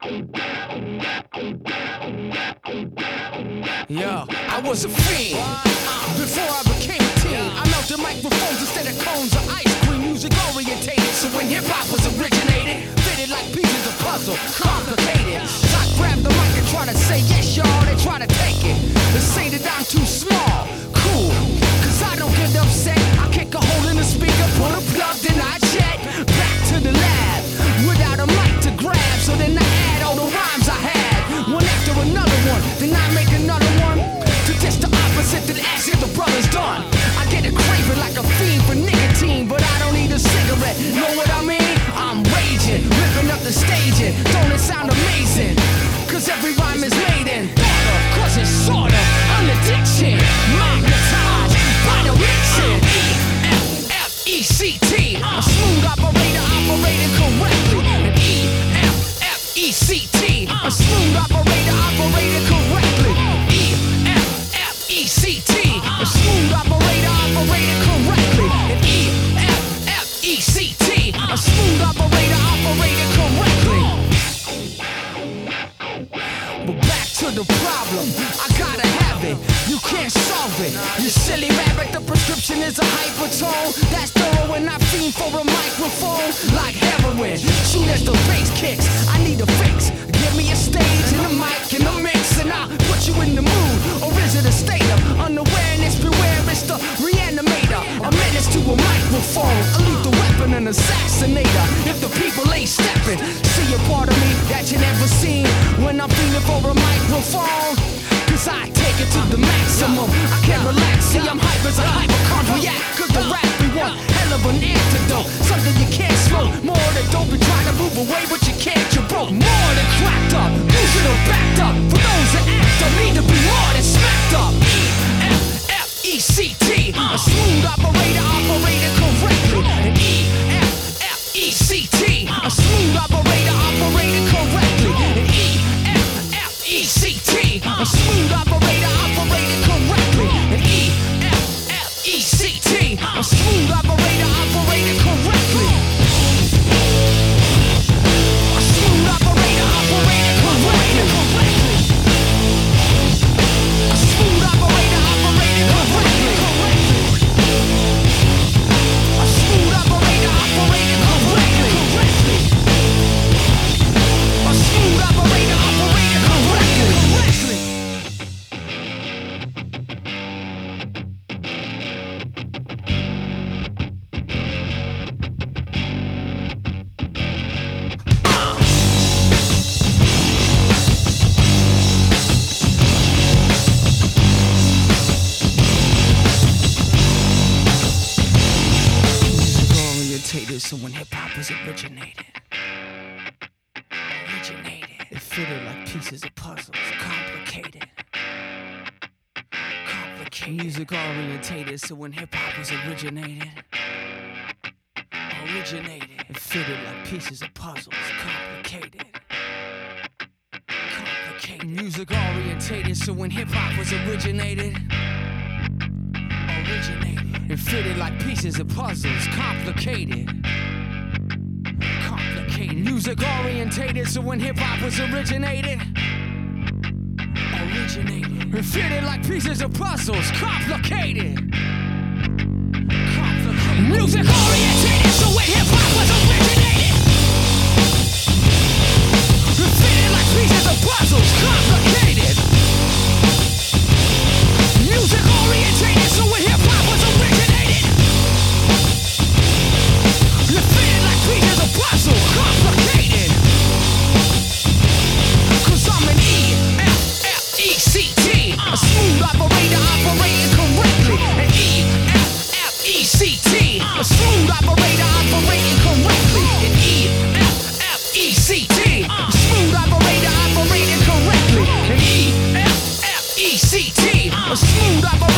Yo, I was a fiend before I became a teen. I melted microphones instead of cones of ice cream. Music orientated, so when hip hop was originated, fitted like pieces of puzzle, complicated. So I grabbed the mic and try to say yes, y'all. They try to take it. They say that I'm too small, cool. Cause I don't get upset. I kick a hole in the speaker, put a plug, then I jet back to the lab without a mic to grab. So then I add all the rhymes I had, one after another one. Then I make another one to test the opposite that as if the brother's done. I get a craving like a fiend for nicotine, but I don't need a cigarette. Know what I mean? I'm raging, ripping up the staging. Don't it sound amazing? Cause every rhyme is made in thought of, cause it's sorta an addiction. Magnetized by the mixing. E-F-F-E-C-T. A smooth operator operating correctly. And E-F-F-E-C-T. A smooth operator operating correctly. E-F-F-E-C-T. A smooth operator operating correctly. And E-F-F-E-C-T. A smooth operator operating correctly. But back to the problem, I gotta have it. You can't solve it. You silly rabbit, the prescription is a hypertone. That's thorough and I fiend for a microphone like heroin. Soon as the bass kicks, I need a fix. Give me a stage and a mic and a mix, and I'll put you in the mood. Or is it a state of unawareness? Beware, it's the reanimator. A menace to a microphone, a lethal weapon, an assassinator. If the people ain't stepping, see a part of me that you never seen when I'm feeling for a microphone. Cause I take it to the maximum. I can't relax, see I'm hype as a hypochondriac. Cause the rap we want, hell of an antidote. Something you can't smoke, more than dope. You try to move away but you can't, you're broke. More than cracked up, delusional backed up. For those that act up, need to be more than smacked up. E-F-F-E-C-T. A smooth operator operating correctly. And E-F-F-E-C-T. A smooth operator operating correctly. And E-F-F-E-C-T. A smooth operator operating correctly. And E-F-F-E-C-T. A smooth operator operating correctly. A smooth operator operating correctly. A smooth operator operating correctly. A smooth operator operating correctly. A smooth operator operating correctly. So when hip-hop was originated, it fitted like pieces of puzzles, complicated. Music orientated, so when hip-hop was originated, it fitted like pieces of puzzles, complicated. Music orientated, so when hip-hop was originated, it fitted like pieces of puzzles, complicated. Music orientated, so when hip-hop was originated, it fitted like pieces of puzzles, complicated. Music orientated, so when hip-hop was originated, it fitted like pieces of puzzles, complicated. Music orientated, so when hip-hop was originated, it fitted like pieces of puzzle, complicated. Cause I'm an E-F-F-E-C-T. A smooth operator operating correctly. An E-F-F-E-C-T. A smooth operator operating correctly. An E-F-F-E-C-T. A smooth operator operating correctly. An E-F-F-E-C-T. A smooth operator